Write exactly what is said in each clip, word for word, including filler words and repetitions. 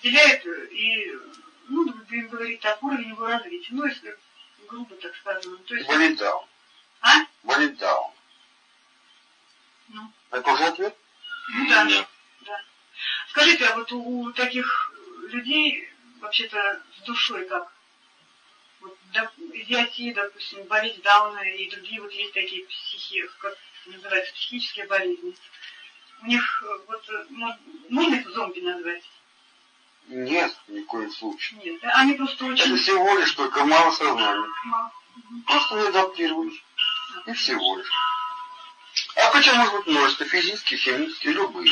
разделяет и, ну, будем говорить так, уровень его развития. Ну, если грубо так сказано. То есть... Болит даун. А? Болит даун. Ну. Это уже ответ? Ну да. Да. да. Скажите, а вот у таких людей вообще-то с душой как? Вот, да, идиотия, допустим, болезнь Дауна и другие вот есть такие психи, как называются, психические болезни. У них вот можно их зомби назвать? Нет, ни в коем случае. Нет, да? Они просто очень... Это всего лишь только мало сознания. Мало. Просто не адаптировались. И всего лишь. А хотя может быть множество физических, химических, любые.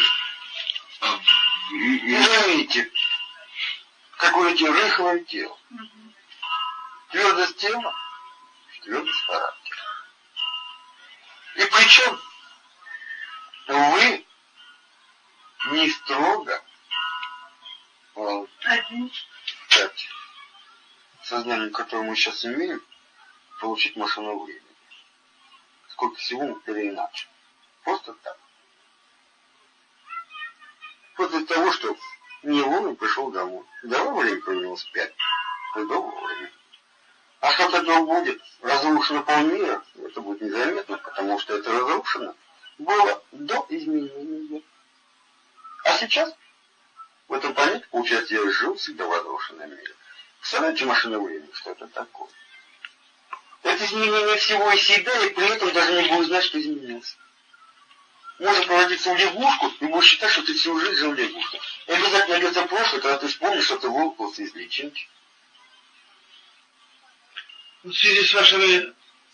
И заметьте, какое-то рыхлое тело. Твердость тела, твердость характера. И причем вы не строго один. Кстати, сознанием, которое мы сейчас имеем, получить машину времени. Сколько всего мы переиначим. Просто так. После того, что не он и пришел домой. Давай время поменялось пять. Долгого времени. А что тогда будет разрушено полмира, это будет незаметно, потому что это разрушено было до изменения. А сейчас в этом понятии, получается, я жил всегда в разрушенном мире. Представляете, машина времени, что это такое? Это изменение всего и себя, и при этом даже не будешь знать, что изменилось. Можно превратиться в лягушку, и будешь считать, что ты всю жизнь жил лягушкой. И обязательно найдется прошлое, когда ты вспомнишь, что ты вылупился из личинки. В связи с вашими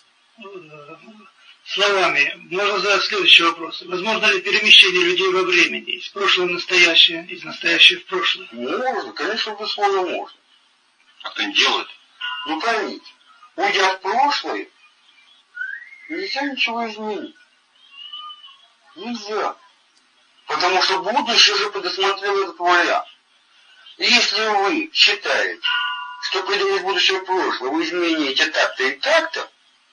словами можно задать следующий вопрос. Возможно ли перемещение людей во времени из прошлого в настоящее, из настоящего в прошлое? Можно, конечно, безусловно, можно. А кто не делает? Ну, поймите, уйдя в прошлое, нельзя ничего изменить. Нельзя. Потому что будущее уже предусмотрело этот вариант. И если вы считаете, что придя из будущего в прошлое, вы измените так-то и так-то,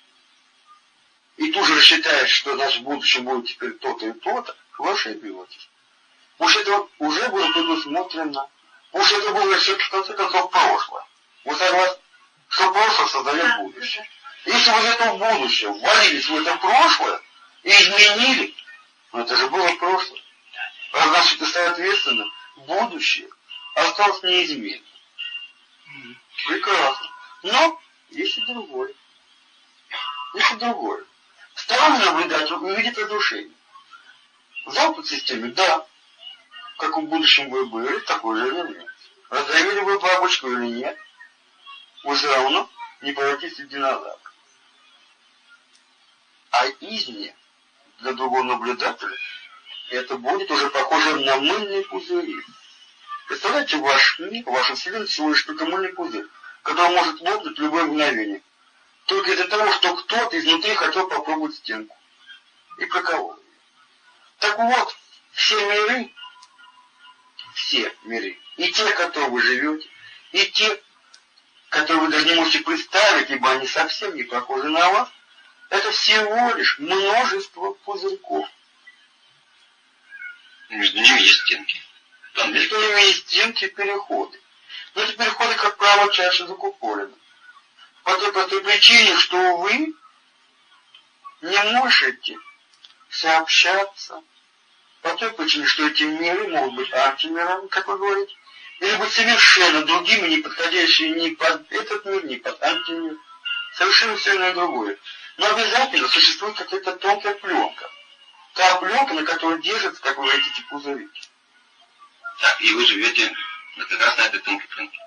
и тут же рассчитаете, что значит в будущем будет теперь то-то и то-то, вы ошибетесь. Уж это уже было предусмотрено. Уж это было в конце концов прошлое. Вы согласны? Что прошлое создает будущее. Если вы из этого будущего ввалились в это прошлое и изменили, ну это же было прошлое. А значит, и соответственно, будущее осталось неизменным. Прекрасно. Но есть и другое. Есть и другое. Сторонний наблюдатель увидит разрушение. В замкнутой системе, да, как в будущем вы были, такой же вернется. Разорвали вы бабочку или нет, вы все равно не превратитесь в динозавра. А извне для другого наблюдателя это будет уже похоже на мыльные пузыри. Представляете, ваш мир, ваша вселенная всего лишь только мыльный пузырь, который может лопнуть в любое мгновение. Только из-за того, что кто-то изнутри хотел попробовать стенку. И проколол ее. Так вот, все миры, все миры, и те, которые вы живете, и те, которые вы даже не можете представить, ибо они совсем не похожи на вас, это всего лишь множество пузырьков. Между ними есть стенки. Там между ними есть стенки и переходы. Но эти переходы, как правило, чаще закупорены. По той простой причине, что вы не можете сообщаться. По той причине, что эти миры могут быть антимирами, как вы говорите, или быть совершенно другими, не подходящими ни под этот мир, ни под антимир. Совершенно все иное другое. Но обязательно существует какая-то тонкая пленка. Та пленка, на которой держатся, как вы говорите, эти пузырики. Так, и вы живете как раз на этой тонкой пленке.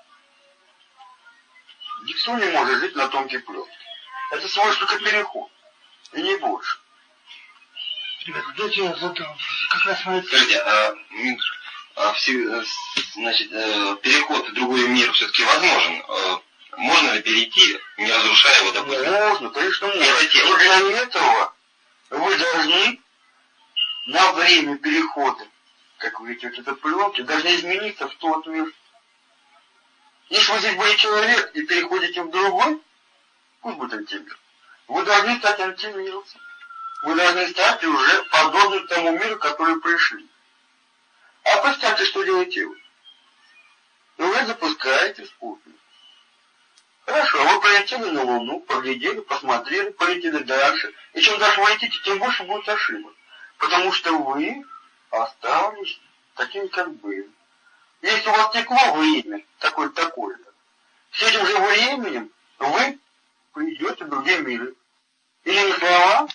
Никто не может жить на тонкой пленке. Это всего лишь только переход. И не больше. Ребята, дайте я задам. Как раз на это... Скажите, а, а все, значит, переход в другой мир все-таки возможен? Можно ли перейти, не разрушая его, допустим? Можно, конечно, можно. Но для этого вы должны на время перехода, как вы видите, вот эта пленка, должны измениться в тот мир. Если вы здесь были человек и переходите в другой, пусть будет антимир, вы должны стать антимиром. Вы должны стать уже подобным тому миру, который пришли. А представьте, что делаете вы. опять запускаете спутник. Хорошо, вы полетели на Луну, поглядели, посмотрели, полетели дальше. И чем дальше вы летите, тем больше будет ошибок. Потому что вы остались такими, как были. Если у вас текло время, такое-то, такое-то, с этим же временем вы придете в другие миры. Или не слова?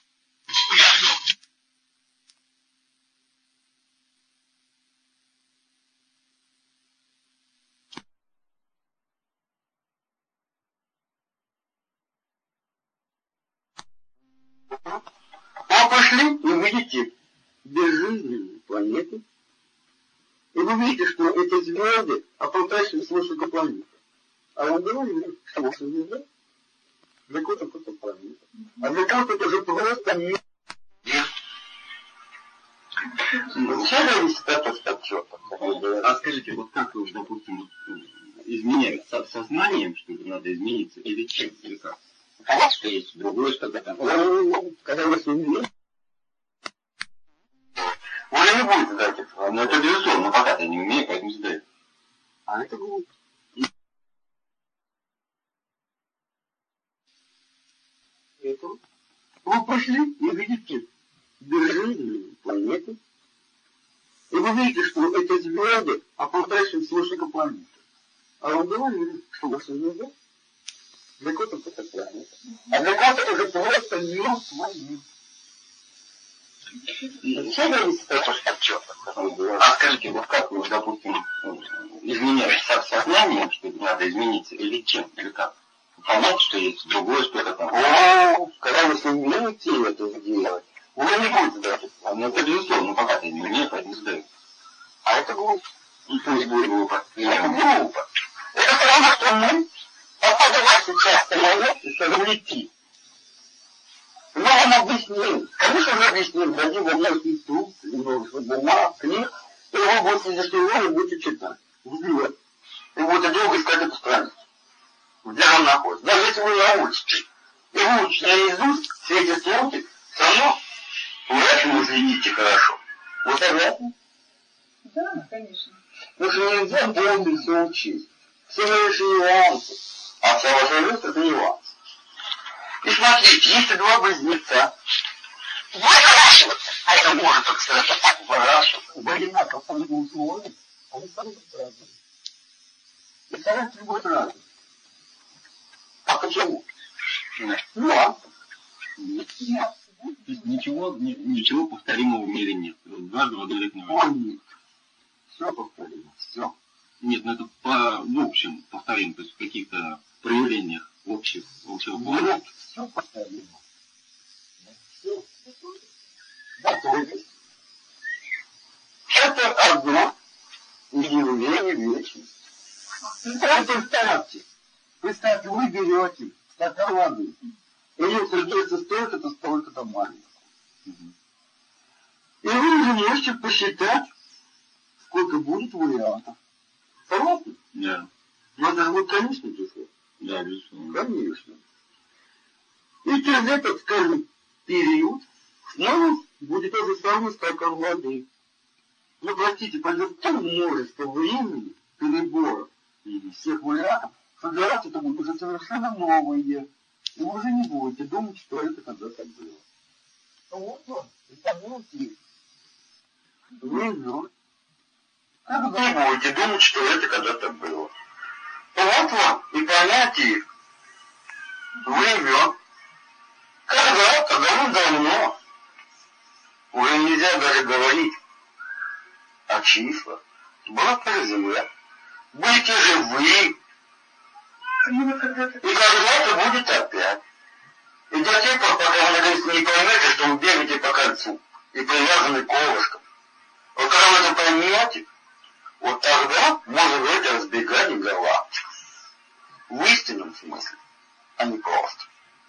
А пошли и видите безжизненные планеты. И вы видите, что эти звезды ополтайся с вашего планеты. А он говорит, что ваша звезда для кого-то какая-то планета. А для кого-то это же просто мир. Все зависит от отчета. А скажите, вот как вы, допустим, изменяют со сознанием, что надо измениться, или чем, или как? Понятно, что есть другое что-то там. Когда вы изменились, уже не будет задать этого. Ну это безусловно, но пока-то я не умею, поэтому задаю. А это глупо. Поэтому вы пошли и видите безжизненные планеты. И вы видите, что эти звезды ополтайся с вашего планеты. А он говорит, что ваша звезда для кого-то это планета. А для кого-то это же просто мир. Все зависит от отчета. А скажите, вот как вы, допустим, изменяете со сознанием, что надо измениться, или чем, или как? Понять, что есть другое что-то там. О, когда вы сумеете это сделать, уже не будет задать. Ну это безусловно, но пока я не умею, поэтому задаю. А это глупо. И пусть будет глупо. Это глупо. Это потому, что мы попадаем сейчас в самолет и совлети. Мы вам объясним. Конечно же объясним. Дадим вам много инструкций, много бумаг, книг. И вы будете здесь его будете читать. Взлет. И будете долго искать эту страницу. Где он находится. Даже если вы научите. И выучите наизусть все эти строки, все равно вряд ли вы следите хорошо. Вы согласны? Да, конечно. Потому что нельзя полностью все учить. Все лишь нюансы. А вся ваша жизнь это нюансы. И смотрите, если два близнеца выращиваться, а это может, так сказать, так выращиваться, в одинаковых условиях, они станут разными. И характер будет разный. А почему? Ну, а? То есть ничего, ни, ничего повторимого в мире нет. Каждого далекого. Ой, нет. Все повторимо, все. Нет, ну это по, в общем повторим, то есть в каких-то проявлениях общих, общего плана. Нет, все повторимо. Все. Да, то есть. Это одно явление вечности. Представьте, представьте, вы берете стакан воды, и ее содержится столько-то, столько-то маленького. И вы уже можете посчитать, сколько будет вариантов. Согласны? Да. Но это же будет конечное число. Да, безусловно. Конечно. И через этот, скажем, период снова будет то же самое стакан воды. Но, простите, пойдет так множество времени перебора всех вариантов, что для вас это будет уже совершенно новое. И вы уже не будете думать, что это когда-то было. Вот он, и помните, вы вновь. Как вы не будете думать, что это когда-то было. Вот вам и понятие времен. Когда-то, давно-давно, уже нельзя даже говорить о числах. Была та земля. Будете же вы. И когда-то будет опять. И до тех пор, пока вы наконец не поймете, что вы бегаете по кольцу и привязаны колышком. Вот когда вы это поймете, вот тогда можно говорить о разбегании галактик. В истинном смысле, а не просто.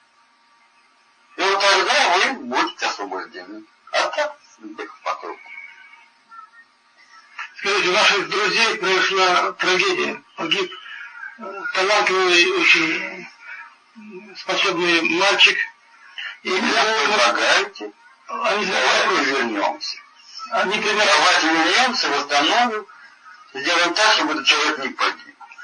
И вот тогда вы будете освобождены. А так, бег по кругу. Скажите, у наших друзей произошла трагедия. Погиб талантливый, очень способный мальчик. И предлагаете, они, давайте вернемся. Они примерно... Давайте вернемся, восстановим, сделаем так, чтобы этот человек не погиб.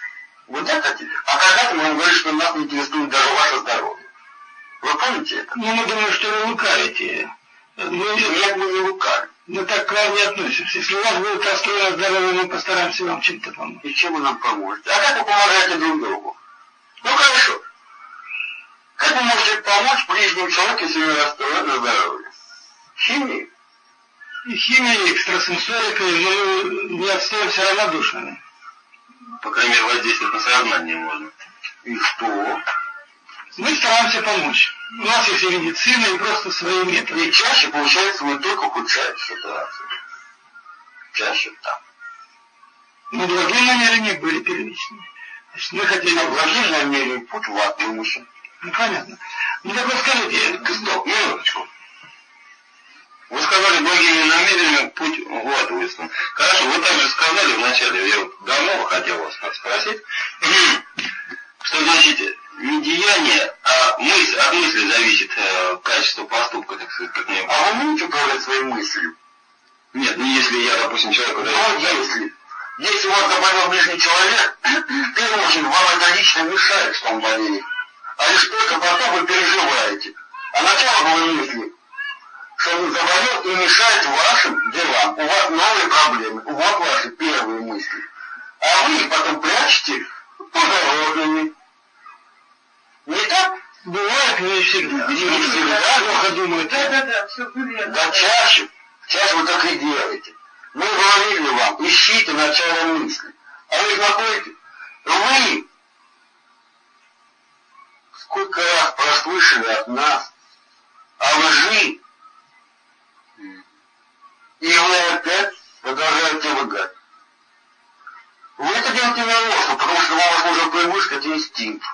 Вот так хотите? А когда-то мы вам говорили, что нас не интересует даже ваше здоровье. Вы помните это? Ну, мы думаем, что вы лукавите. Мы, Нет, мы не лукавим. мы так к вам не относимся. Если у вас будет расстроено здоровье, мы постараемся вам чем-то помочь. И чем вы нам поможете? А как вы помогаете друг другу? Ну хорошо. Как вы можете помочь ближнему человеку, если у него расстроено здоровье? Химией? И химией, и экстрасенсорикой, но не остаемся равнодушными. По крайней мере, воздействовать на сознание можно. И что? Мы стараемся помочь. У нас есть и медицина, и просто свои методы. И чаще, получается, вы только ухудшаете ситуацию. Чаще так. Но благие намерения были первичны. Значит, мы хотели... А благие намерения путь в ад вымышен. Ну, понятно. Ну, так вот скажите... Стоп, минуточку. Вы сказали, благими намерениями путь в ад выслан. Хорошо, вы также сказали вначале, я вот давно хотел вас спросить, что значит не деяние, а мысль, от мысли зависит э, качество поступка, так сказать, как мне. А вы умеете управлять своей мыслью? Нет, ну если я, допустим, человеку... Ну, если... Если у вас заболел ближний человек, в первую очередь вам это лично мешает, что он болеет. А лишь только потом вы переживаете. А начало было мысли, что он заболел и мешает вашим делам. У вас новые проблемы, у вас ваши первые мысли. А вы их потом прячете подорожными. Не так? Бывает, но не всегда. Не всегда. Плохо думают. Да, да, да, все верно. Да чаще. Чаще вы так и делаете. Мы говорили вам, ищите начало мысли. А вы находите, вы сколько раз прослышали от нас о лжи, и вы опять продолжаете лгать. Вы это делаете нарочно, потому что вам возможно привычка инстинкт.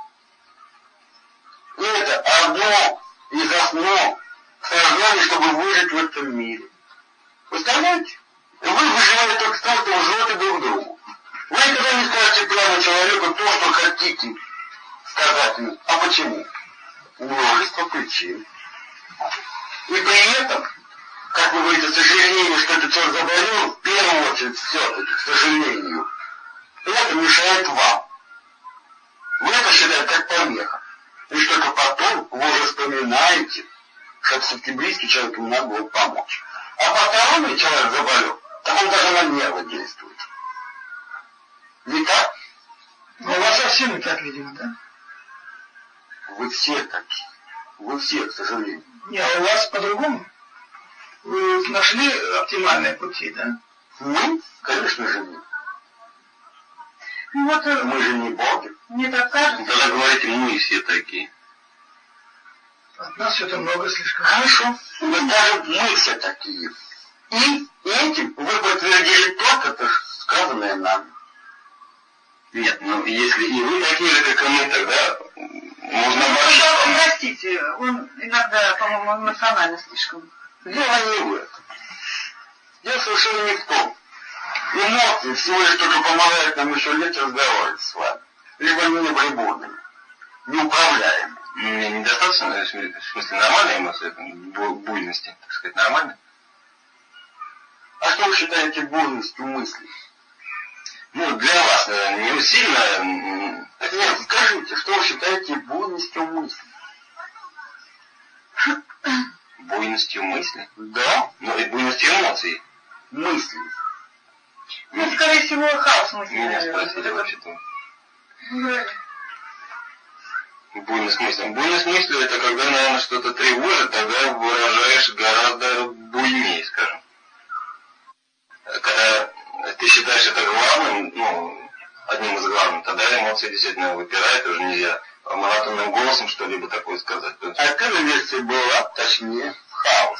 И это одно из основ сознания, чтобы выжить в этом мире. Представляете? Вы выживаете только с тем, что лжете друг другу. Вы никогда не скажете прямо человеку то, что хотите сказать ему. А почему? Множество причин. И при этом, как вы говорите, сожаление, что этот человек заболел, в первую очередь все-таки, к сожалению, это мешает вам. Вы это считаете как помеха. И только потом вы уже вспоминаете, что все-таки близкий человек ему надо было помочь. А посторонний человек заболел, так он даже на нервы действует. Не так? Но у вас совсем не так, видимо, да? Вы все такие. Вы все, к сожалению. Не, а у вас по-другому? Вы нашли оптимальные пути, да? Мы? Конечно же, нет. Ну вот, э, Мы же не боги. мне так кажется, Тогда говорите, мы все такие. От нас все-то много слишком. Хорошо. Но даже мы все такие. И этим вы подтвердили только то, что сказанное нами. Нет, ну если и вы такие же, как и мы, тогда можно ну, вообще... да, простите, он иногда, по-моему, эмоционально слишком. Дело не в этом. Дело совершенно не в том. Эмоции всего лишь только помогают нам еще легче разговаривать с вами. Либо они не были бурными, неуправляемыми. Мне недостаточно, в смысле, нормальные эмоции, бу- буйности, так сказать, нормально? А что вы считаете бурностью мыслей? Ну, для вас, наверное, не сильно... м, так Нет, скажите, что вы считаете бурностью мыслей? буйностью мысли, Да, но и буйностью эмоций. мысли. Ну, скорее всего, хаос мысли, Меня наверное. спросили Вот это- вообще-то. Да. Буйность мысли. Буйность мысли — это когда, наверное, что-то тревожит, тогда выражаешь гораздо буйнее, скажем. Когда ты считаешь это главным, ну, одним из главных, тогда эмоции действительно выпирают, уже нельзя монотонным голосом что-либо такое сказать. А первая версия была, точнее, хаос.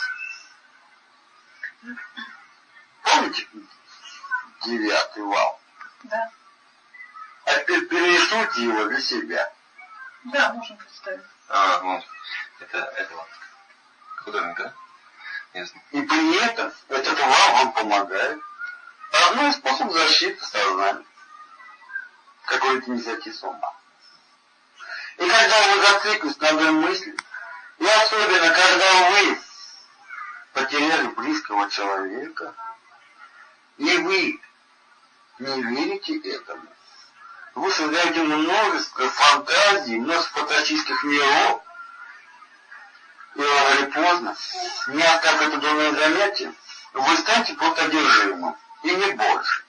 Помните девятый вал? Да. А теперь перерисуйте его для себя. Да, можно представить. А, вот. Это, это вот. Художник, да? Ясно. И при этом этот вал вам помогает. Одно способ защиты сознания. Какой-то не сойти с ума. И когда вы зациклитесь на одной мысли, и особенно когда вы потеряли близкого человека, и вы не верите этому, вы создаете множество фантазий, множество фантастических миров. И рано или поздно, не оставив это дурное занятие, вы станете просто одержимым. И не больше.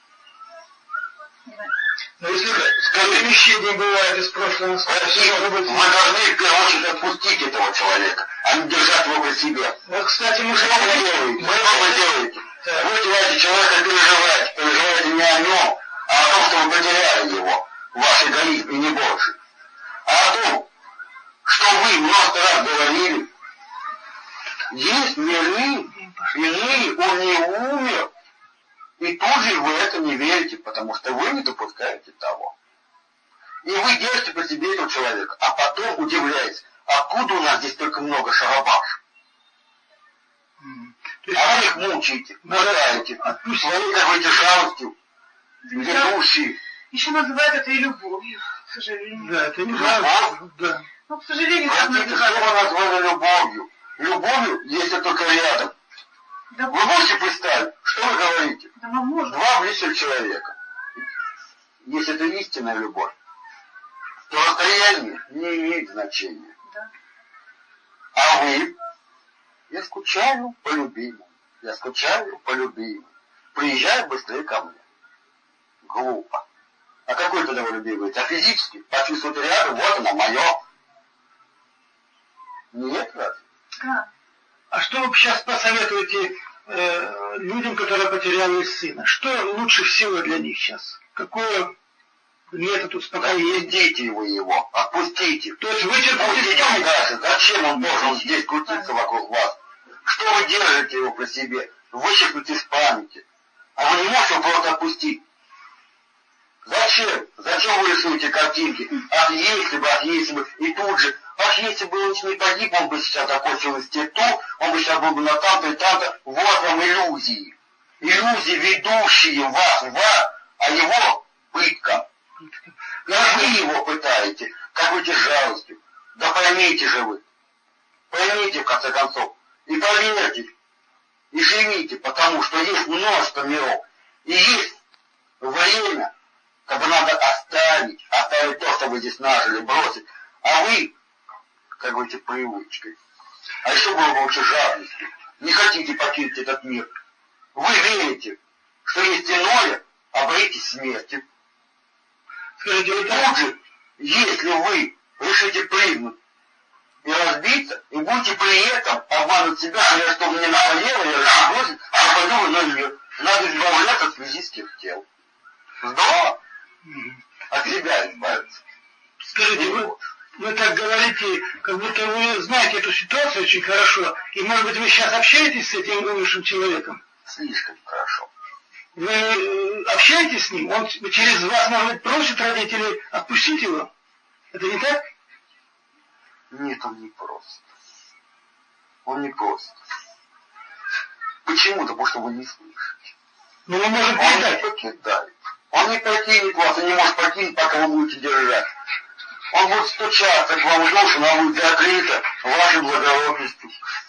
Но если перемещение бывает из прошлого в настоящее, вы должны в первую очередь отпустить этого человека, а не держать его при себе. Вот, кстати, мы Что вы делаете? Что вы делаете? Вы теряете человека, переживаете. Переживаете не о нем, а о том, что вы потеряли его. Ваш эгоизм и не больше. А о том, что вы много раз говорили. Есть миры, иные, он не умер. И тут же вы это не верите, потому что вы не допускаете того. И вы держите по себе этого человека, а потом удивляетесь, откуда у нас здесь только много шарабаш. А вы их мучаете, мотаете, своей какой-то жалостью, ведущей. Еще называют это и любовью, к сожалению. Да, это не жалость. Да. Ну, к сожалению, Простите, что вы назвали любовью? Любовью, если только рядом. да, Вы можете представить, что вы говорите? да, мы можем. Два близких человека. Если это истинная любовь, то расстояние не имеет значения. Да. А вы? Я скучаю по любимому. Я скучаю по любимому. Приезжай быстрее ко мне. Глупо. А какой тогда вы любимый? А физически? Почувствовать рядом, вот оно, мое. Нет, разве? Да. А что вы сейчас посоветуете э, людям, которые потеряли сына? Что лучше всего для них сейчас? Какой метод успокоения? Отпустите его, его. Отпустите. То есть вычеркните Пусть дальше. Зачем он должен здесь крутиться вокруг вас? Что вы держите его при себе? Вычеркните из памяти. А вы не можете его просто отпустить. Зачем? Зачем вы рисуете картинки? Ах, если бы, ах, если бы. И тут же, ах, если бы он не погиб, он бы сейчас окончил институт, он бы сейчас был бы на там-то и там-то. Вот вам иллюзии. Иллюзии, ведущие вас, вас, а его пытка. И вы его пытаете, какой-то жалостью. Да поймите же вы. Поймите, в конце концов. И поверьте. И живите, потому что есть множество миров. И есть время, когда надо оставить, оставить то, что вы здесь нажили, бросить. А вы, как говорите, привычкой. А еще было бы лучше жадностью. Не хотите покинуть этот мир. Вы верите, что есть иное, а боитесь смерти. Скажите, И тут же, если вы решите прыгнуть и разбиться, и будете при этом обмануть себя, говоря, что мне надоело, я решу бросить, а пойду в иной мир. Надо избавляться от физических тел. Здорово? От себя избавиться. скажите, вы, вы так говорите, как будто вы знаете эту ситуацию очень хорошо, и, может быть, вы сейчас общаетесь с этим умершим человеком? Слишком хорошо. Вы э, общаетесь с ним? Он через вас, может быть, просит родителей отпустить его? Это не так? Нет, он не просит. Он не просит. Почему? Потому что вы не слышите. Но мы можем Он не передать. покидает. Он не покинет вас и не может покинуть, пока вы будете держать. Он будет стучаться к вам в душу, но она будет закрыта вашей благородностью.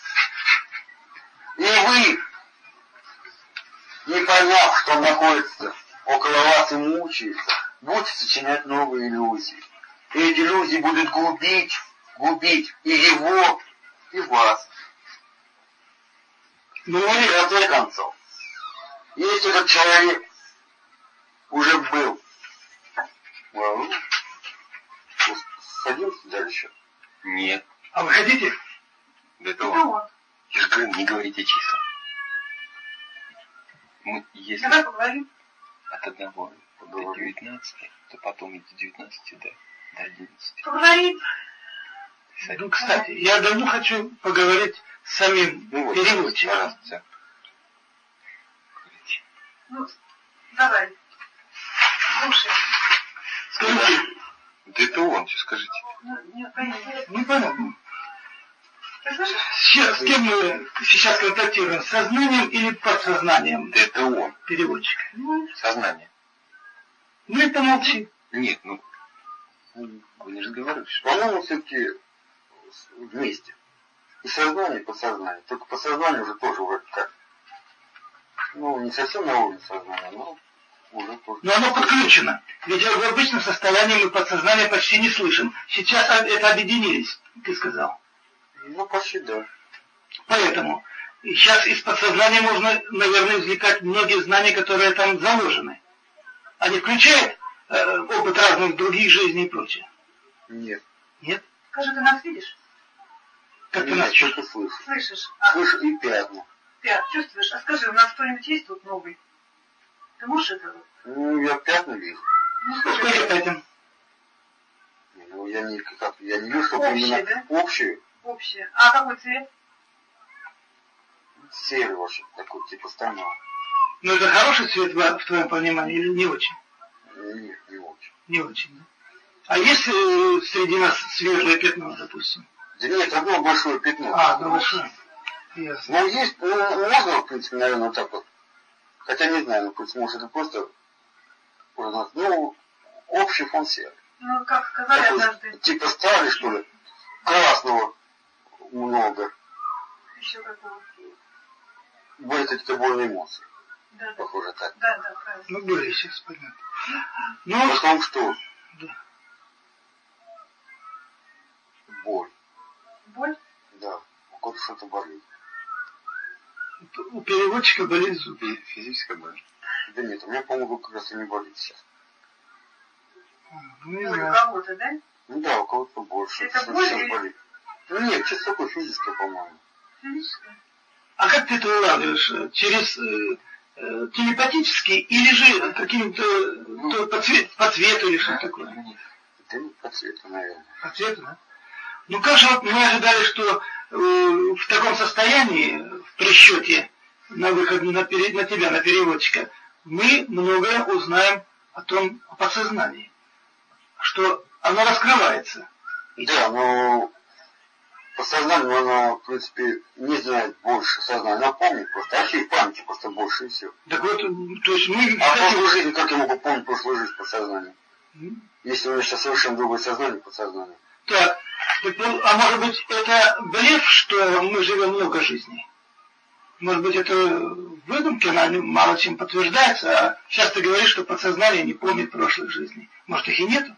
И вы, не поняв, что он находится около вас и мучается, будете сочинять новые иллюзии. И эти иллюзии будут губить, губить и его, и вас. Ну, И в конце концов, если этот человек уже был, well, садимся дальше. Нет. а вы хотите? Это Это он. он. Я же говорю, не говорите числа. Мы, если Давай поговорим. от одного до девятнадцати, то потом из девятнадцати до, до одиннадцати. Поговорим. Ну, кстати, я давно хочу поговорить с самим Ну вот, переводчиком. Пожалуйста, все. Говорите. Ну, давай. Слушай. Скажите, Да это он, что скажите. Ну, не, понятно. ну понятно. Ты слышишь? Сейчас, с кем мы сейчас контактируем? С сознанием или подсознанием Да это он. переводчика? Ну, Сознание. Ну и помолчи. Нет, ну, вы не разговариваете. По-моему, все-таки вместе. И сознание, и подсознание. Только подсознание уже тоже вроде как, ну, не совсем на уровне сознания, но Уже тоже. Но оно подключено. Ведь в обычном состоянии мы подсознание почти не слышим. Сейчас это объединились, ты сказал. Ну, почти да. Поэтому сейчас из подсознания можно, наверное, извлекать многие знания, которые там заложены. Они включают э, опыт разных других жизней и прочее? Нет. Нет? Скажи, ты нас видишь? Как ты Нет, нас только слышу. Слышишь? А, Слышу и пятна. Пят, чувствуешь? А скажи, у нас кто-нибудь есть тут новый? Ты можешь это? Ну, я пятна вижу. Ну, Сколько скажи, лет этим? Ну, я не, как, я не вижу, что Общее, именно да? общее. общее. А какой цвет? Серый вообще, такой, типа стального. Ну, это хороший цвет в, в твоем понимании или не очень? Нет, не очень. Не очень, да? А есть э, среди нас светлое пятно, допустим? Да нет, одно большое пятно. А, ну большое. Ясно. Ну, есть, ну, можно, в принципе, наверное, вот так вот. Хотя не знаю, ну, в принципе, может, это просто, ну, общий фон серый. Ну, как сказали Такой, однажды. типа старый, что ли, красного много. Еще какого? Будет это больные эмоции. Да, да. Похоже так. Да, да, правильно. Ну, были сейчас, понятно. Ну, Потом что? да. Боль. Боль? Да. У кого-то что-то болит. У переводчика болит зуб. Физическая боль. Да нет, у меня, по-моему, как раз и не болит сейчас. Ну, не Боль у знаю. кого-то, да? Ну да, у кого-то больше. Это Сейчас боль или- болит. Ну нет, что-то такое физическое, по-моему. Физическое. А как ты это улавливаешь? Через э, э, телепатически или же каким-то то по, цвет, по цвету или что-то такое? Да не по цвету, наверное. По цвету, да? Ну как же вот мы ожидали, что э, в таком состоянии, в пресчете на выход на, пере, на тебя, на переводчика, мы многое узнаем о том, о подсознании, что оно раскрывается. Да, но подсознание, оно, в принципе, не знает больше сознания. Оно помнит просто. Архив памяти просто больше и все. Так вот, то есть мы... А кстати, прошлую жизнь, как я могу помнить прошлую жизнь подсознание? м, Если у меня сейчас совершенно другое сознание подсознание. Так, так, ну, а может быть это блеф, что мы живем много жизней? Может быть это выдумки, она мало чем подтверждается, а сейчас ты говоришь, что подсознание не помнит прошлых жизней. Может их и нету?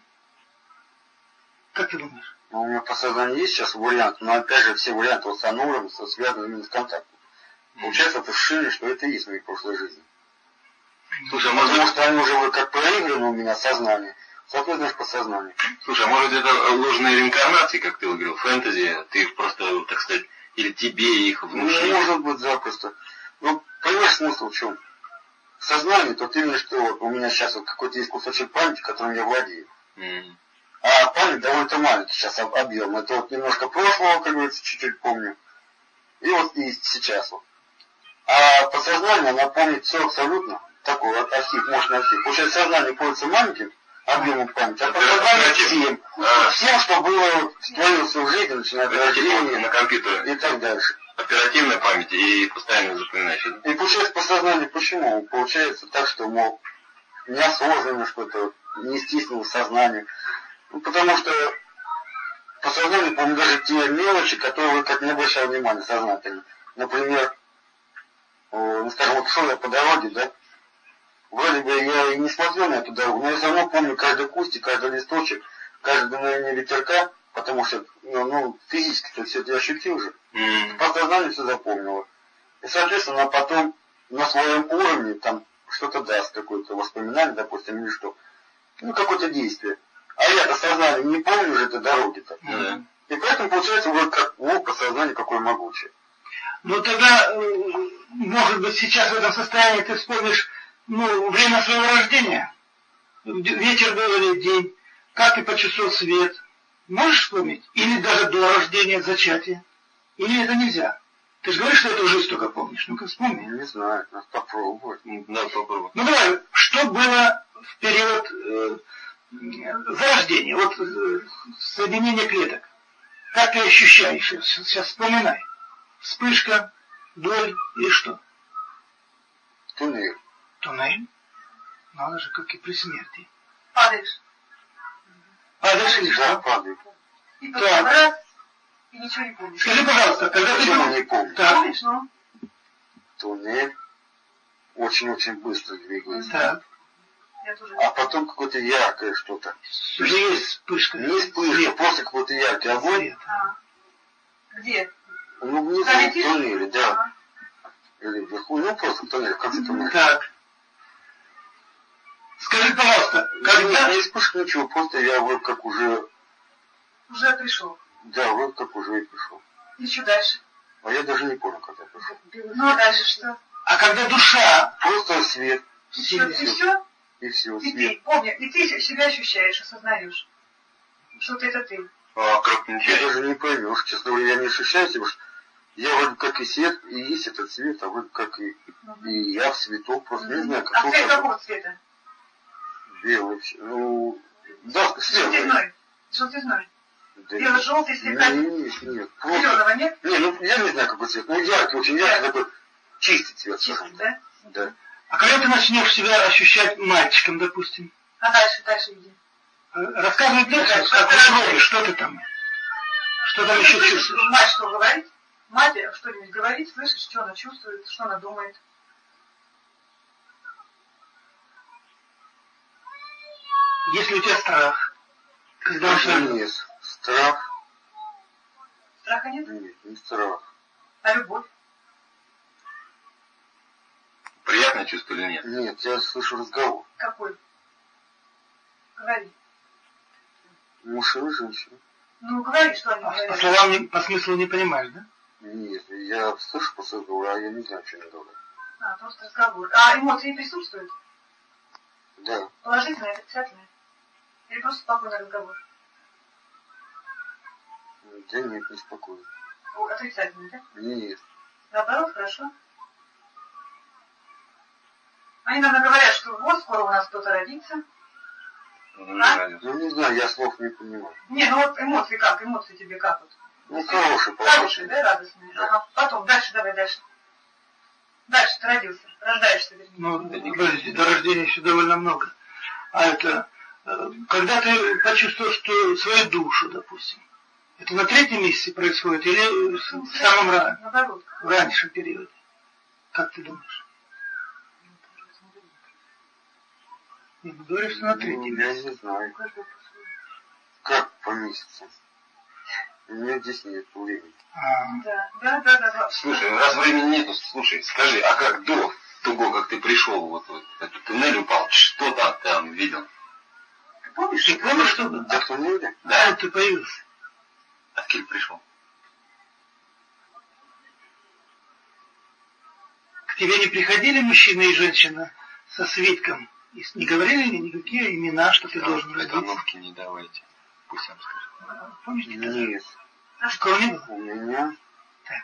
Как ты думаешь? Но у меня подсознание есть сейчас вариант, но опять же все варианты вот с ануром связаны именно с контактом. Получается это ощущение, что это и есть мои прошлой жизни. Слушай, а может Потому быть, что они уже как проиграны у меня сознание, соответственно, в подсознании. слушай, а может это ложные реинкарнации, как ты говорил, фэнтези, ты их просто, так сказать, или тебе их Ну, внушили? может быть, запросто. Ну, понимаешь, смысл в чем? Сознание, то именно что вот у меня сейчас вот какой-то есть кусочек памяти, которым я владею. Mm. А память довольно маленький сейчас об- объем. Это вот немножко прошлого, как говорится, чуть-чуть помню. И вот и сейчас вот. А подсознание, оно помнит все абсолютно. Такой вот архив, мощный архив. Получается, сознание пользуется маленьким объемом памяти, а подсознание всем. А. Всем, что было вот в твою всю жизнь, начиная от Это типа вот рождения на компьютере. и так дальше. Оперативной памяти и постоянно запоминающей. И получается подсознание почему? Получается так, что, мол, неосознанно что-то, не стиснуло сознание. Ну, потому что подсознание, по-моему, даже те мелочи, которые как не обращал внимания сознательно. Например, э, ну, скажем, вот шел я по дороге, да, вроде бы я и не смотрел на эту дорогу, но я все равно помню каждый кустик, каждый листочек, каждое дуновение ветерка, потому что, ну, ну физически-то все это я ощутил же. Mm. Подсознание все запомнило. И, соответственно, потом на своем уровне там что-то даст, какое-то воспоминание, допустим, или что. Ну, какое-то действие. А я-то сознание не помню уже этой дороги-то. Mm. И поэтому получается, вот как, о, подсознание какое могучее. Ну тогда, э, может быть, сейчас в этом состоянии ты вспомнишь, ну, время своего рождения. Вечер был или день, как ты почувствовал свет. Можешь вспомнить? Или даже до рождения, зачатия? Или это нельзя? Ты же говоришь, что эту жизнь только помнишь. Ну-ка вспомни. Ну, не знаю, надо попробовать. Да, попробуй. Ну давай, что было в период э, зарождения, вот э, соединение клеток? Как ты ощущаешь? Сейчас вспоминай. Вспышка, боль или что? Туннель. Туннель? Надо же, как и при смерти. Падаешь. Падаешь или Да, что? падаю. И потом раз, и ничего не помнишь. Скажи, пожалуйста, когда ты Почему был... не помню? Так, Помнишь, ну? Туннель очень-очень быстро двигается. так. Я тоже а потом какое-то яркое что-то. Уже есть вспышка. Не вспышка, просто какой-то яркий огонь. А. Где? Ну, внизу Там в летишь? туннеле, да. Ага. Или вверху, ну просто в туннеле, в конце туннеля. Так. Скажи, пожалуйста, когда... Нет, не вспышка, ничего, просто я вот как уже... Уже пришел. Да, вот как уже и пришел. И что дальше? А я даже не понял, как я пришел. Ну, а дальше что? А когда душа... Просто свет. И все? И все? И все, И свет. ты, помни, и ты себя ощущаешь, осознаешь, что ты это ты. А как Ты ничего? даже не поймешь, честно говоря, я не ощущаю себя, что я вроде как и свет, и есть этот свет, а вроде как и, Угу. и я в цветок, просто не знаю, А какой цвет какого цвета? белый. Ну, да, светлый. Желтизной. Желтизной. Да Белый, нет. желтый, слегка. Нет, нет, просто... Зеленого нет? Не, ну я не знаю, какой цвет. Ну, яркий, очень яркий, такой чистый цвет, Чистый, скажем. да? Да. А когда ты начнешь себя ощущать мальчиком, допустим? А дальше, дальше иди. Рассказывай дальше, Дальше, как дальше. условия, что ты там? Что там еще Слышишь, чувствуешь? мать что говорит? Мать что-нибудь говорит, слышишь, что она чувствует, что она думает. Есть ли у тебя страх? Когда Даже он нет. Страх? Страха нет? Нет, не страх. А любовь? Приятное чувство или нет? Нет, я слышу разговор. Какой? Говори. Мужчина, женщина. Ну, говори, что они А по говорят. словам, не- по смыслу не понимаешь, да? Нет, я слышу после разговора, а я не знаю, что они говорят. А, просто разговор. А эмоции присутствуют? Да. Положительные, отрицательные? Или просто спокойный разговор? Да нет, неспокойно. О, отрицательный, да? Нет. Наоборот, хорошо. Они нам говорят, что вот скоро у нас кто-то родится. Ну, не знаю. Ну, не знаю, я слов не понимаю. Не, ну вот эмоции как? Эмоции тебе как вот? Ну, хороший, Хорошие, положительный. да, радостные? Ага. Потом, дальше, давай дальше. Дальше ты родился, рождаешься, вернее. Ну, подожди, до рождения еще довольно много. А это, э, когда ты почувствовал, что свою душу, допустим, это на третьем месяце происходит или в в самом ра- Наоборот. в раннем периоде? Как ты думаешь? Нет, ну, говоришь, что на Ну, третьем я месяце. не знаю. Как по месяцам? У меня здесь нет времени. А, Да, да, да, да. да. Слушай, раз времени нету, слушай, скажи, а как до того, как ты пришел, вот, вот этот туннель упал, что там, там видел? Ты помнишь? ты помнишь, что было? Да кто не видит? Да, ты появился. Откуда пришел? К тебе не приходили мужчина и женщина со свитком? И с- не говорили никакие имена, что ты должен родиться? Установки не давайте. Пусть сам скажет. Помнишь, ты сказал? Нет. А что? Такого не было? У меня... Так.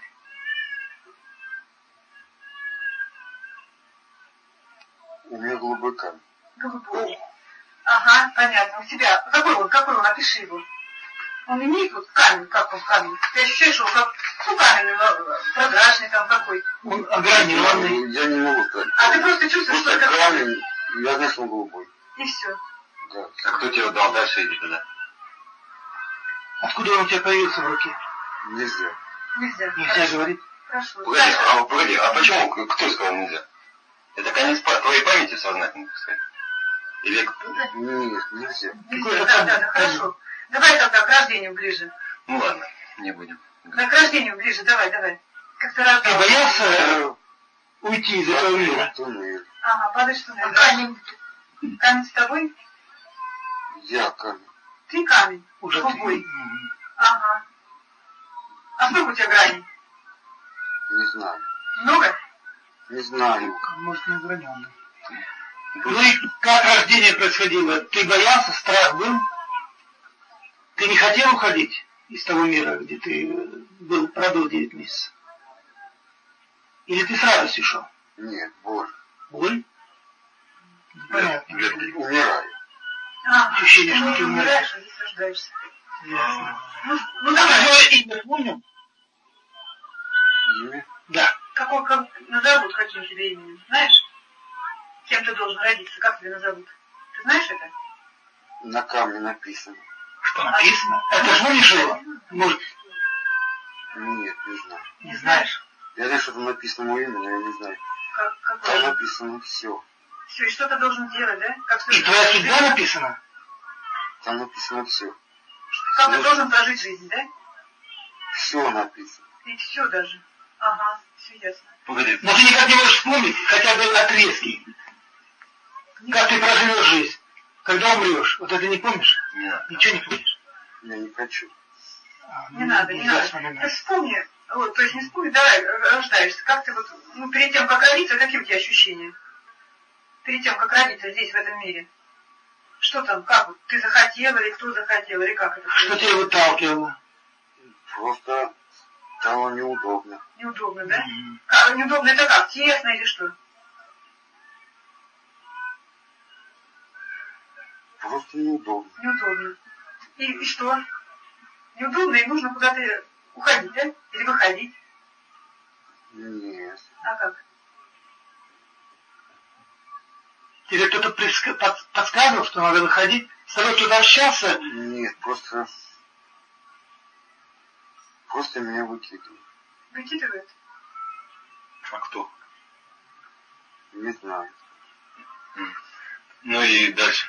У меня голубой камень. Голубой. Ага, понятно. У тебя, какой он, какой он, опиши его. Он имеет вот камень, как он камень. Ты ощущаешь его как, ну, каменный, э, прозрачный там какой. Он ограненный. Я не могу сказать. А ты просто чувствуешь, что Просто это камень, я знаю, что он голубой. и все. Да. А кто тебе дал дальше иди туда? Откуда он у тебя появился в руке? Нельзя. Нельзя. Нельзя Хорошо. говорить. Хорошо. Погоди, Дальше. а, погоди, а почему, кто сказал нельзя? Это конец па- твоей памяти сознательной, так сказать? Или Нет, нельзя. Нельзя. Да, да, да, хорошо. Давай тогда к рождению ближе. ну ладно, не будем. Да, к рождению ближе, давай, давай. Как ты Ты рождался. боялся э, уйти из этого мира? Туннель. Ага, падаешь туда. А камень? Камень с тобой? Я камень. Ты камень. Уже ты. Голубой. Мгм. Ага. А сколько у тебя граней? Не знаю. Много? Не знаю. Может, не ограненный. Ну и как рождение происходило? Ты боялся, страх был? Ты не хотел уходить из того мира, где ты э, был, пробыл девять месяцев? Или ты с радостью шел? Нет, боль. Боль? Понятно. Умираю. А, Ощущение, что ну, ты умираешь. умираешь, а здесь рождаешься. Ясно. Ну, ну А давай. твое имя понял? Имя? Да. Какой, как, назовут каким тебе именем? Знаешь? Кем ты должен родиться? Как тебя назовут? Ты знаешь это? На камне написано. Что написано? Это помнишь его? Может, Нет, не знаю. не знаешь? Я знаю, что там написано мое имя, но я не знаю. Как, Там какое? написано все. Все, и что ты должен делать, да? Как И твоя судьба написана? Там написано все. Как ты должен прожить жизнь, да? Все написано. И все даже. Ага, все ясно. Погоди. Но ты никак не можешь вспомнить хотя бы отрезки. Как ты проживешь жизнь? Когда умрешь? Вот это не помнишь? Нет. Ничего не помнишь? Я не хочу. А, Не надо, не надо. Ты вспомни, вот, то есть не вспомни, давай, рождаешься. Как ты вот, ну, перед тем, как родиться, какие у тебя ощущения? Перед тем, как родиться здесь, в этом мире. Что там, как вот, ты захотел, или кто захотел, или как это? Что тебя выталкивало? Просто стало неудобно. Неудобно, да? Mm-hmm. Как, неудобно это как, тесно или что? Просто неудобно. Неудобно. И, и что? Неудобно, и нужно куда-то уходить, да? Или выходить? Нет. А как? Тебе кто-то предск... под... подсказывал, что надо выходить? С тобой кто-то общался? Нет, просто... Просто меня выкидывают. Выкидывает? А кто? Не знаю. Ну и дальше.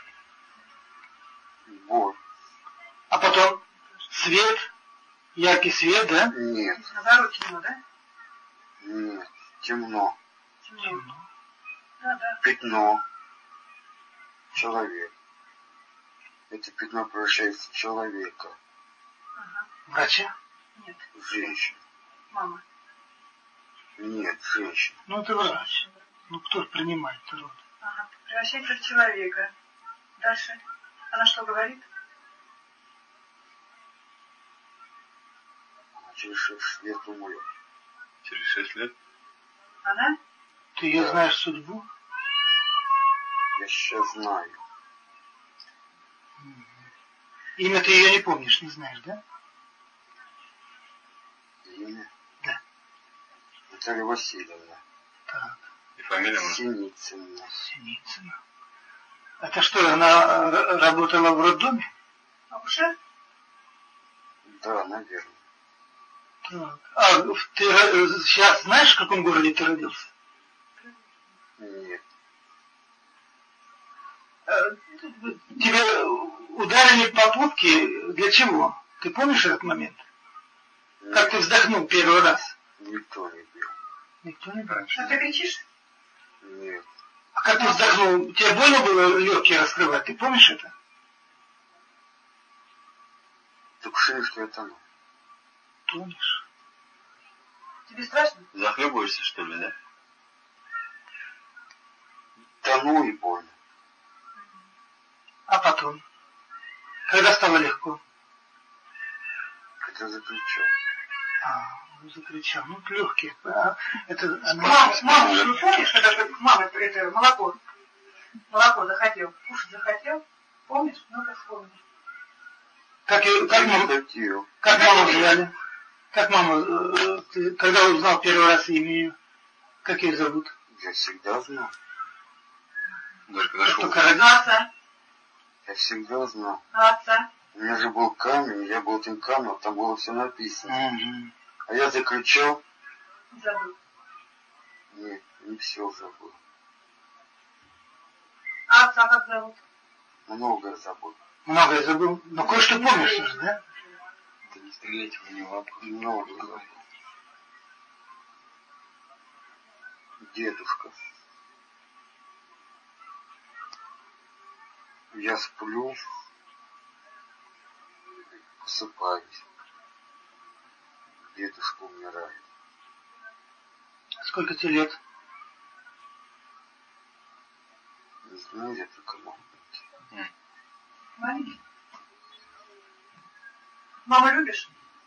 Вот. А потом свет, яркий свет, да? Нет. Наоборот, темно, да? Нет. Темно. Темно. Да, да. Пятно. Человек. Это пятно превращается в человека. Ага. Врача? Нет. Женщина. Мама. Нет, женщина. Ну это врач. Ну кто принимает род? Ага. Превращается в человека. Дальше. Она что говорит? Она через шесть лет умрет. Через шесть лет? Она? Ты ее знаешь судьбу? Я сейчас знаю. Имя ты ее не помнишь, не знаешь, да? Имя? Да. Наталья Васильевна. Так. И фамилия? Синицына. Синицына. Это что, она работала в роддоме? Акушер? Да, наверное. Так. А ты сейчас знаешь, в каком городе ты родился? Нет. Тебе ударили по попке для чего? Ты помнишь этот момент? Нет. Как ты вздохнул первый раз? Никто не бил. Никто не брал. А ты кричишь? Нет. А как ты вздохнул? Тебе больно было легкие раскрывать? Ты помнишь это? Только шею, что это оно. Помнишь? Тебе страшно? Захлебываешься, что ли, да? Тону и больно. А потом? Когда стало легко? Когда закричал. А, ну закричал. Ну, легкие. А, это она... Мама, мама, ты помнишь, когда ты, мама, это молоко, молоко захотел, кушать захотел? Помнишь? Ну-ка вспомни. Как, и- как, маму, Хотел. как маму звали? Как маму, э, ты, когда узнал первый раз имя ее? Как ее зовут? Я всегда знал. Даже когда шел. Только родился. А отца? Я всегда знал. А отца? У меня же был камень, я был этим камнем, там было все написано. Угу. А я закричал. Забыл. Нет, не все забыл. А отца как зовут? Многое забыл. Многое забыл. Но кое-что помнишь уже, да? Да не стреляйте в него. Много забыл. Дедушка. Я сплю, просыпаюсь. Дедушка умирает. Сколько тебе лет? Не знаю, я только маленький. Маленький. Маму любишь?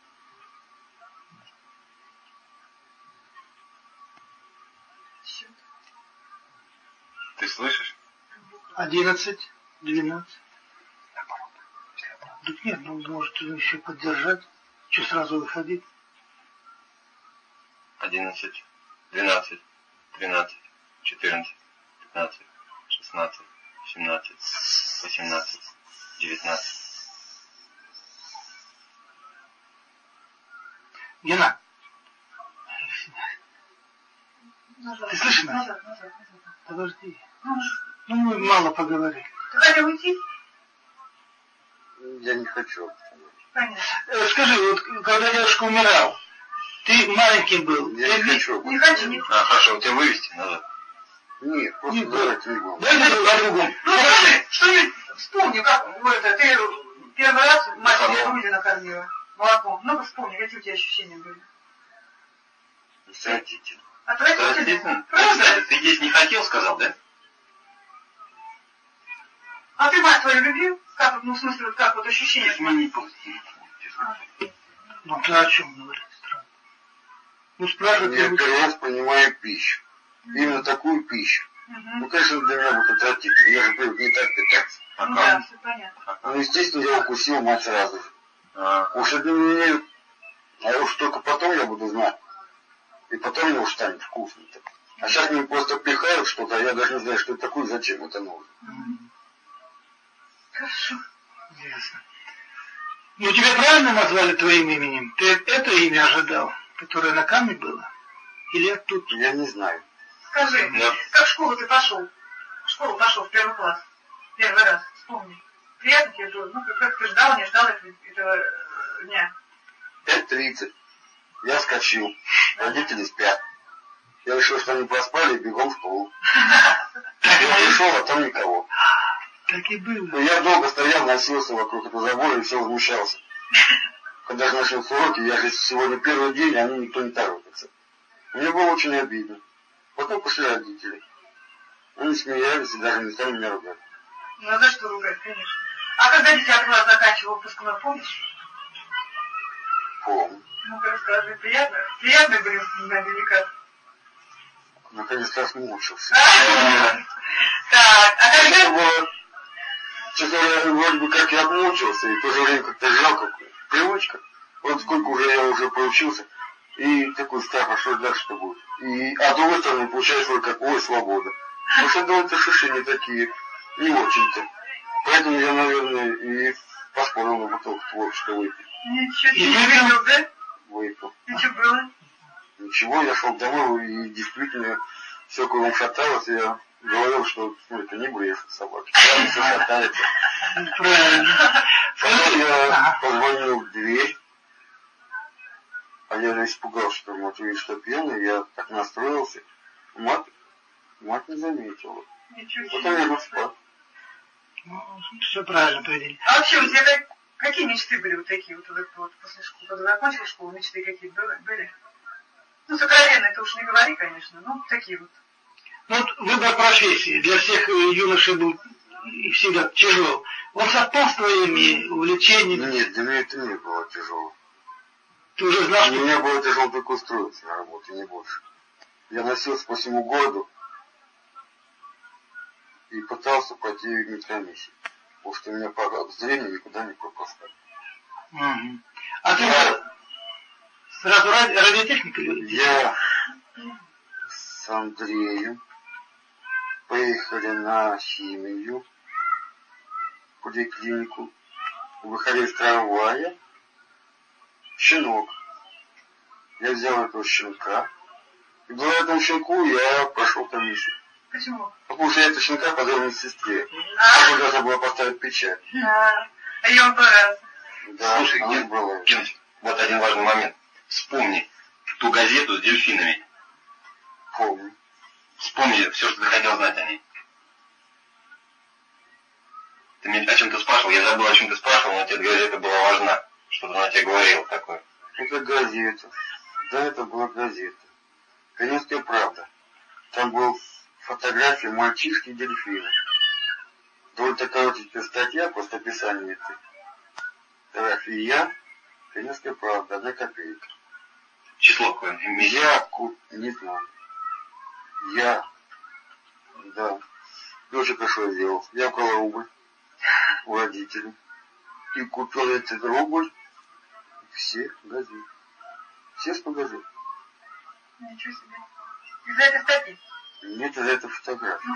Счет. Ты слышишь? Одиннадцать, двенадцать. Так нет, ну может еще поддержать. Что сразу выходить? Одиннадцать, двенадцать, тринадцать, четырнадцать, пятнадцать, шестнадцать, семнадцать, восемнадцать, девятнадцать. Гена. Назад. Ты слышишь нас? Назад, назад, назад. Подожди. Ну, Ну, мы мало поговорили. ты хотел уйти? Я не хочу. Понятно. Э, Скажи, вот когда дедушка умирал, ты маленьким был. Я ты не ви- хочу. Не хочу, не хочу. А, хорошо, тебя вывести надо. Нет, просто Не, давайте не будем. Давай говорю о другом. Ну, скажи, что-нибудь вспомни, как вот это, ты первый раз мать тебе груди накормила молоком. Ну-ка вспомни, какие у тебя ощущения были. Отвратительно. Отвратительно? Отвратительно. Правда? Кстати, ты есть не хотел, сказал, да? А ты мать твою любил? Как вот, ну, в смысле, вот как вот ощущения? Смени просто. А. Ну, ты о чем говоришь? Странно. Ну, спрашивают, Я я первый раз понимаю пищу. Именно такую пищу. Мгм. Ну, конечно, для меня будет отвратительно. Я же привык не так питаться. Ну да, все понятно. Ну, естественно, я укусил мать сразу же. А, Уж это мне... А уж только потом я буду знать. И потом мне уж станет вкусно-то. А сейчас мне просто пихают что-то, а я даже не знаю, что это такое, зачем это нужно. Мгм. Хорошо. Ясно. Ну, тебя правильно назвали твоим именем? Ты это имя ожидал, которое на камне было? Или оттуда? Я не знаю. Скажи, Да. как в школу ты пошел? В школу пошел в первый класс. Первый раз. Вспомни. Приятно тебе было? Ну, как, как ты ждал, не ждал этого, этого э, дня? пять тридцать. Я скочил. Родители спят. Я решил, что они проспали, и бегом в школу. Я пришел, а там никого. Так и было. Ну, я долго стоял, носился вокруг этого забора и все возмущался. Когда же начался уроки, я же сегодня первый день, а они никто не торопится. Мне было очень обидно. Потом пошли родители. Они смеялись и даже не стали меня ругать. Ну, а за что ругать, конечно. А когда десятый класс заканчивал выпускной, помнишь? Помню. Ну-ка расскажи, приятно? Приятно были наверняка. Наконец-то смучился. Так, а Это когда... было, честно говоря, вроде бы как я обмучился, и в то же время как-то жалко. Привычка. Вот сколько уже я уже поучился, и такой страх, а что дальше-то будет. И, а с другой стороны, получается, вот как, ой, свобода. Потому что довольно шиши не такие, не очень-то. Поэтому я, наверное, и поспорил на бутылку творчества выпил. Ничего, ты не видел, да? Выпил. И что было? Ничего, я шел домой, и действительно все кругом шаталось, я говорил, что ну, это не брешут собаки, правда, все шатается. Правильно. Потом я Ага. позвонил в дверь, а я испугался, что мать увидит, что пьяный, я так настроился, мать, мать не заметила. Ничего Потом я себе. лег спать. Ну, все правильно поведение. А вообще, у тебя как- какие мечты были вот такие вот, вот, вот после школы? Когда закончил школу, мечты какие были? были? Ну, сокровенные ты уж не говори, конечно, но такие вот. Ну, вот выбор профессии для всех э, юношей был и всегда тяжел. Он совпал с твоими увлечениями. Нет, для меня это не было тяжело. Ты уже знал, Для что... меня было тяжело только устроиться на работу, не больше. Я носился по всему городу и пытался пройти медкомиссию, потому что меня по зрению никуда не пропускали. Мгм. А ты сразу ради, радиотехника или... Я с Андреем поехали на химию, в поликлинику, выходили из трамвая, щенок. Я взял этого щенка, и благодаря этому щенку я прошел комиссию. Почему? Потому что я этого щенка подарил медсестре. А, Она должна была поставить печать. а, а ей он понравился. Да, Слушай, она Ген- была. Геныч, вот один важный момент. Вспомни ту газету с дельфинами. Помню. Вспомни все, что ты хотел знать о ней. Ты меня о чем-то спрашивал, я забыл, о чем ты спрашивал, но тебе газета была важна. Что-то она тебе говорила такое. Это газета. Да, это была газета. Конечно, правда. Там была фотография мальчишки и дельфина. Довольно коротенькая статья, просто описание этой фотографии. И я, конечно, правда, одна копейка. Число какое? Месяц. Я, ку- не знаю. Я, да. И очень хорошо я сделал. Я украл рубль у родителей. И купил этот рубль все газеты. Все сто газет. Ничего себе. Из-за этой статьи. Нет, это фотография.